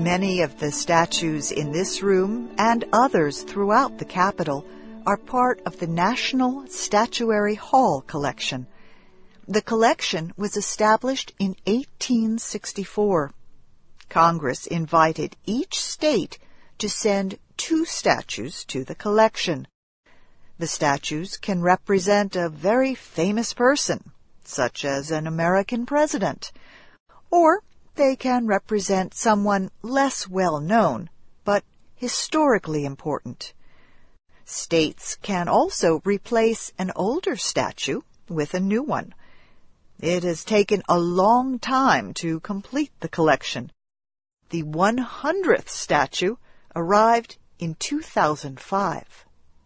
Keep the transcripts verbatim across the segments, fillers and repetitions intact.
Many of the statues in this room and others throughout the Capitol are part of the National Statuary Hall collection. The collection was established in eighteen sixty-four. Congress invited each state to send two statues to the collection. The statues can represent a very famous person, such as an American president, or they can represent someone less well known, but historically important. States can also replace an older statue with a new one. It has taken a long time to complete the collection. The one hundredth statue arrived in two thousand five.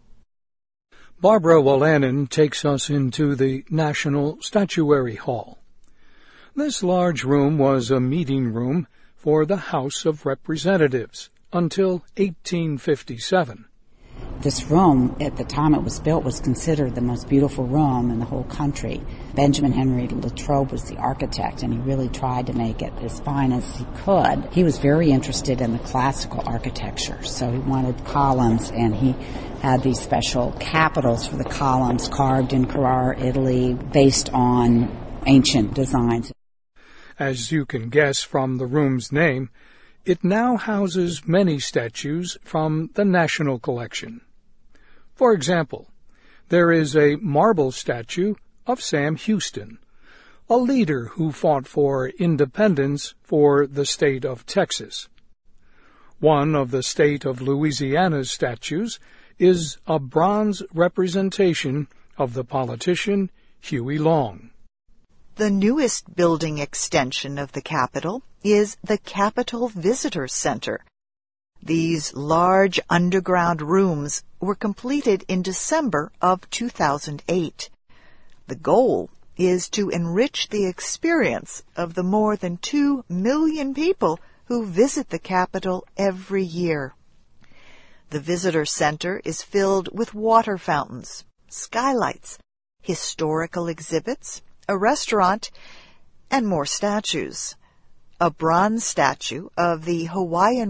Barbara Wolanin takes us into the National Statuary Hall. This large room was a meeting room for the House of Representatives until eighteen fifty-seven. This room, at the time it was built, was considered the most beautiful room in the whole country. Benjamin Henry Latrobe was the architect, and he really tried to make it as fine as he could. He was very interested in the classical architecture, so he wanted columns, and he had these special capitals for the columns carved in Carrara, Italy, based on ancient designs. As you can guess from the room's name, it now houses many statues from the National Collection. For example, there is a marble statue of Sam Houston, a leader who fought for independence for the state of Texas. One of the state of Louisiana's statues is a bronze representation of the politician Huey Long. The newest building extension of the Capitol is the Capitol Visitor Center. These large underground rooms were completed in December of two thousand eight. The goal is to enrich the experience of the more than two million people who visit the Capitol every year. The Visitor Center is filled with water fountains, skylights, historical exhibits, a restaurant, and more statues. A bronze statue of the Hawaiian